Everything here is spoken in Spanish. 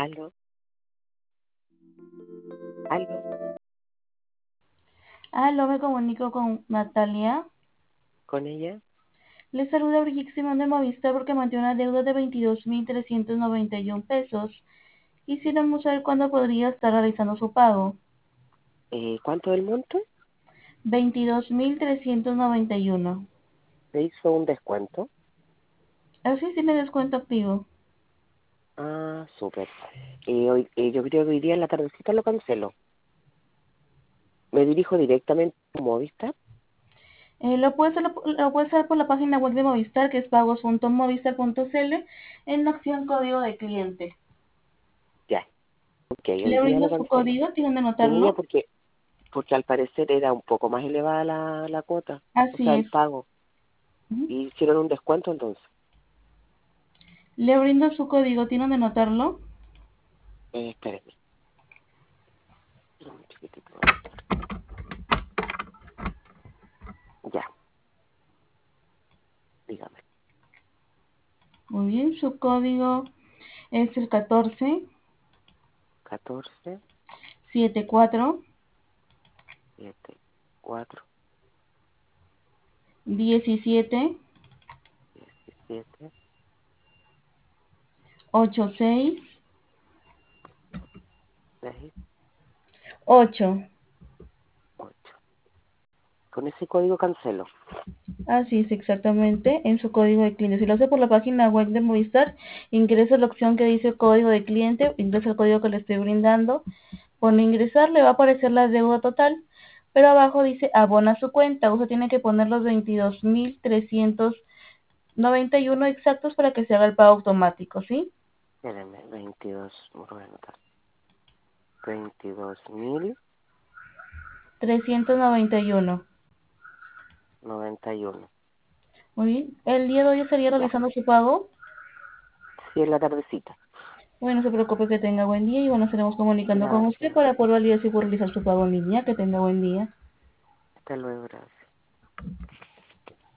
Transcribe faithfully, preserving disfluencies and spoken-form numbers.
Aló, aló, Aló, me comunico con Natalia. con ella. Le saluda Brigitte Simón de Movistar porque mantiene una deuda de veintidós mil trescientos noventa y uno pesos. Quisiéramos saber cuándo podría estar realizando su pago. Eh, ¿cuánto del monto? Veintidós mil trescientos noventa y uno. Se hizo un descuento. Así tiene descuento activo. Ah, súper. Eh, hoy, eh, yo creo que hoy día en la tardecita lo cancelo. Me dirijo directamente a Movistar. Eh, lo, puede hacer, lo puede hacer por la página web de Movistar, que es pagos punto movistar punto cl, en la opción código de cliente. Ya, ok, hoy Le día brindo lo su cancelo. código, ¿tienen de Sí, niña, anotarlo? porque, porque al parecer era un poco más elevada la, la cuota, o Así sea, el es. pago. Ujú. Y hicieron un descuento entonces. Le brindo su código, ¿tienen de anotarlo? Eh, espérenme. Un chiquitito. Ya, dígame. Muy bien, su código es el catorce Catorce, setenta y cuatro siete, cuatro, diecisiete diecisiete, ochenta y seis seis, ocho. ocho. Con ese código cancelo. Así es, exactamente, en su código de cliente. Si lo hace por la página web de Movistar, ingresa la opción que dice código de cliente, ingresa el código que le estoy brindando. Pone ingresar, le va a aparecer la deuda total, pero abajo dice abona su cuenta. Usted tiene que poner los veintidós mil trescientos noventa y uno exactos para que se haga el pago automático, ¿sí? Espérenme, veintidós, voy a anotar. veintidós mil trescientos noventa y uno. noventa y uno. Muy bien. El día de hoy estaría Ya, realizando su pago. sí, en la tardecita. Bueno, no se preocupe, que tenga buen día y bueno, estaremos comunicando con usted Gracias. para poder validar si puede realizar su pago en línea. Que tenga buen día. Hasta luego, gracias.